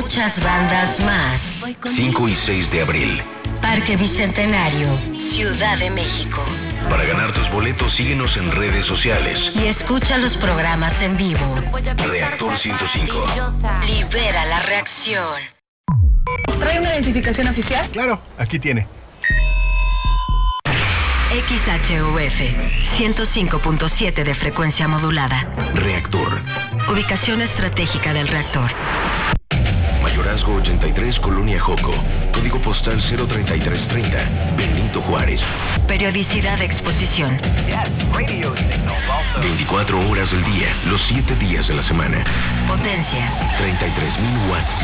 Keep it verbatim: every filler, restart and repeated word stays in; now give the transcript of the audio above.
muchas bandas más. cinco y seis de abril. Parque Bicentenario, Ciudad de México. Para ganar tus boletos, síguenos en redes sociales. Y escucha los programas en vivo. Reactor ciento cinco. Libera la reacción. ¿Trae una identificación oficial? Claro, aquí tiene. X H U F, ciento cinco punto siete de frecuencia modulada. Reactor. Ubicación estratégica del reactor. Mayorazgo ochenta y tres, Colonia Joco. Código postal cero treinta y tres treinta, Benito Juárez. Periodicidad de exposición. veinticuatro horas del día, los siete días de la semana. Potencia. treinta y tres mil watts